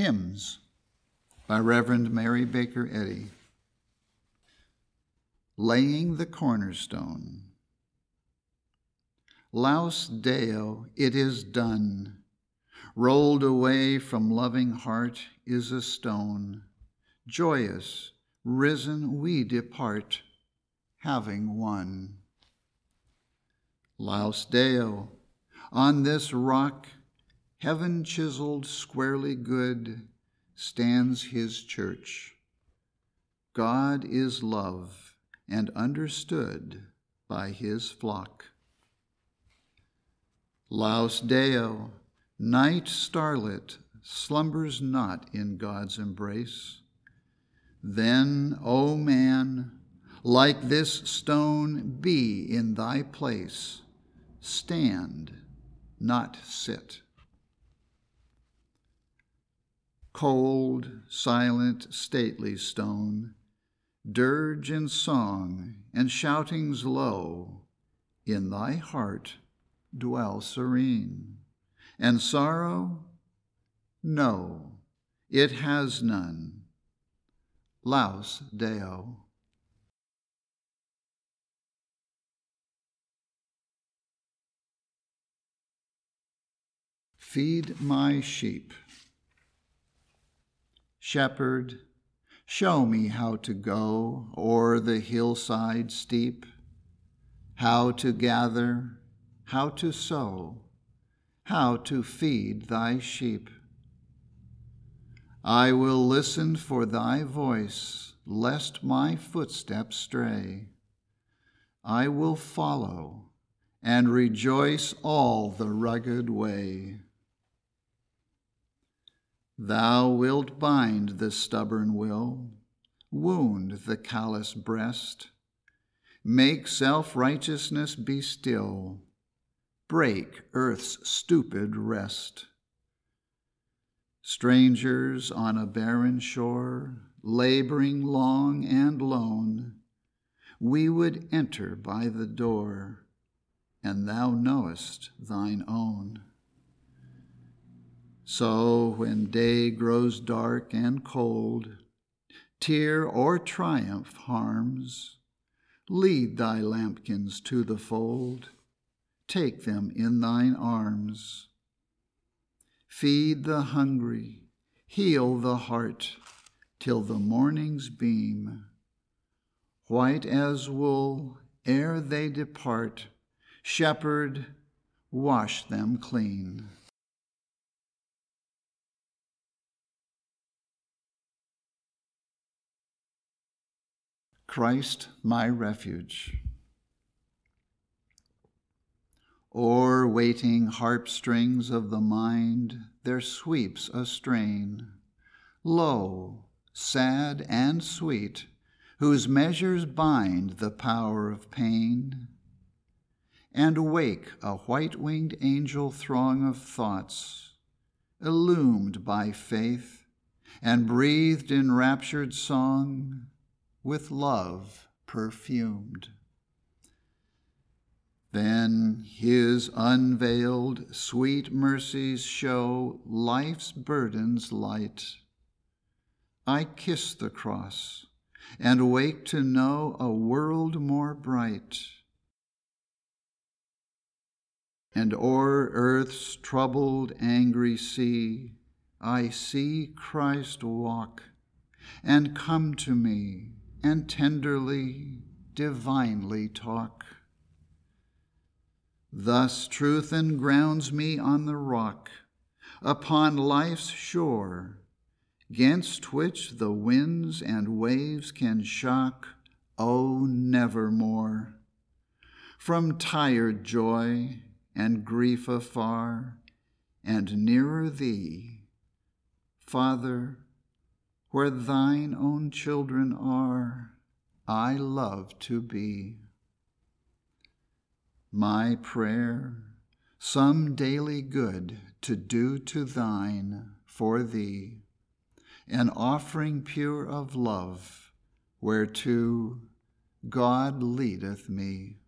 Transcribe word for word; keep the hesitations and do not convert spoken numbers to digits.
Hymns by Reverend Mary Baker Eddy. Laying the Cornerstone. Laus Deo, it is done. Rolled away from loving heart is a stone. Joyous, risen we depart, having won. Laus Deo, on this rock, heaven chiseled squarely good, stands his church. God is love and understood by his flock. Laus Deo, night starlit, slumbers not in God's embrace. Then, O man, like this stone, be in thy place. Stand, not sit. Cold, silent, stately stone, dirge in song and shoutings low, in thy heart dwell serene. And sorrow? No, it has none. Laus Deo. Feed my sheep. Shepherd, show me how to go o'er the hillside steep, how to gather, how to sow, how to feed thy sheep. I will listen for thy voice, lest my footsteps stray. I will follow and rejoice all the rugged way. Thou wilt bind the stubborn will, wound the callous breast, make self-righteousness be still, break earth's stupid rest. Strangers on a barren shore, laboring long and lone, we would enter by the door, and thou knowest thine own. So when day grows dark and cold, tear or triumph harms, lead thy lambkins to the fold, take them in thine arms. Feed the hungry, heal the heart, till the morning's beam, white as wool, ere they depart, shepherd, wash them clean. Christ, my refuge. O'er waiting harp strings of the mind there sweeps a strain, low, sad, and sweet, whose measures bind the power of pain. And wake a white-winged angel throng of thoughts, illumed by faith and breathed in raptured song, with love perfumed. Then his unveiled sweet mercies show life's burdens light. I kiss the cross and wake to know a world more bright. And o'er earth's troubled, angry sea, I see Christ walk and come to me and tenderly, divinely talk. Thus truth engrounds me on the rock, upon life's shore, 'gainst which the winds and waves can shock, oh, nevermore. From tired joy and grief afar, and nearer thee, Father, where thine own children are, I love to be. My prayer, some daily good to do to thine for thee, an offering pure of love, whereto God leadeth me.